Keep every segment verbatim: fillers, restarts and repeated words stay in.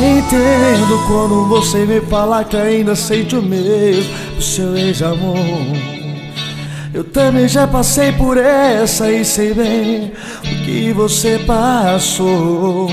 entendo quando você me fala que ainda sente o mesmo pro seu ex-amor. Eu também já passei por essa e sei bem o que você passou.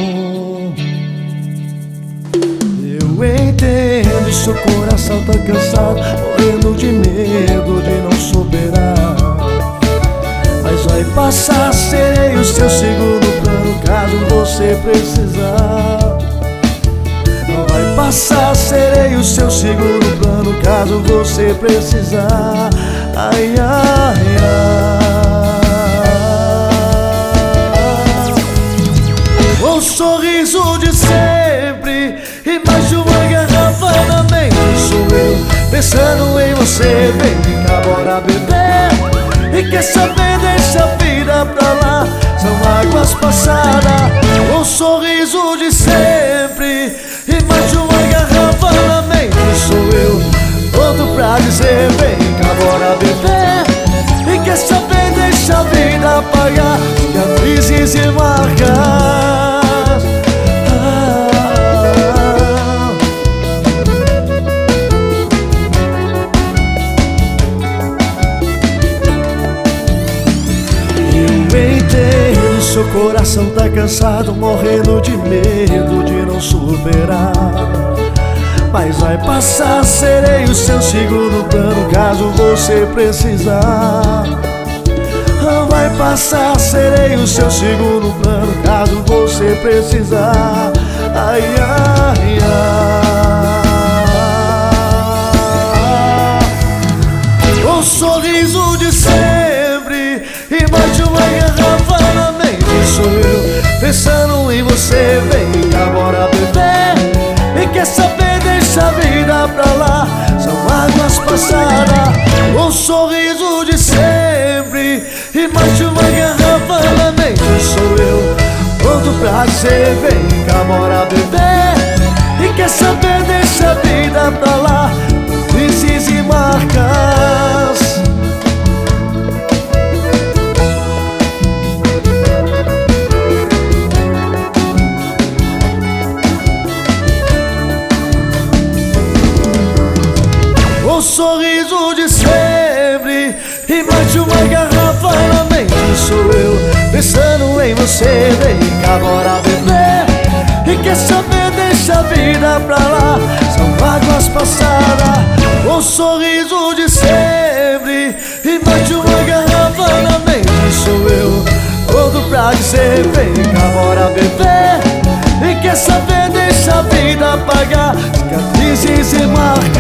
Eu entendo, seu coração tá cansado, morrendo de medo de não superar. Mas vai passar, serei o seu segundo plano caso você precisar. Vai passar, serei o seu segundo plano caso você precisar. Ai, ai, ai. Um sorriso de sempre e mais de uma garrafa na mente. Sou eu pensando em você. Vem cá, bora beber. E quer saber, deixa a vida pra lá, são águas passadas. Um sorriso de sempre e mais de uma garrafa na mente. Sou eu, pronto pra dizer, vem cá, bora beber. E quer saber, deixa a vida apagar cicatrizes e marcas. Seu coração tá cansado, morrendo de medo de não superar. Mas vai passar, serei o seu segundo plano caso você precisar. Vai passar, serei o seu segundo plano caso você precisar. Ai, ai, ai. Um sorriso de sempre e mais de uma garrafa na mente. Sou eu pensando em você. Vem cá, bora beber. E quer saber, deixa a vida pra lá, são águas passadas. Um sorriso de sempre e mais de uma garrafa na mente. Sou eu, pronto pra dizer, vem cá, bora beber. E quer saber, deixa a vida pra lá, cicatrizes e marcas. Um sorriso de sempre e mais de uma garrafa na mente. Sou eu pensando em você. Vem cá, bora beber. E quer saber, deixa a vida pra lá, são águas passadas. Um sorriso de sempre e mais de uma garrafa na mente. Sou eu, pronto pra dizer, vem cá, bora beber. E quer saber, deixa a vida apagar cicatrizes e marcas.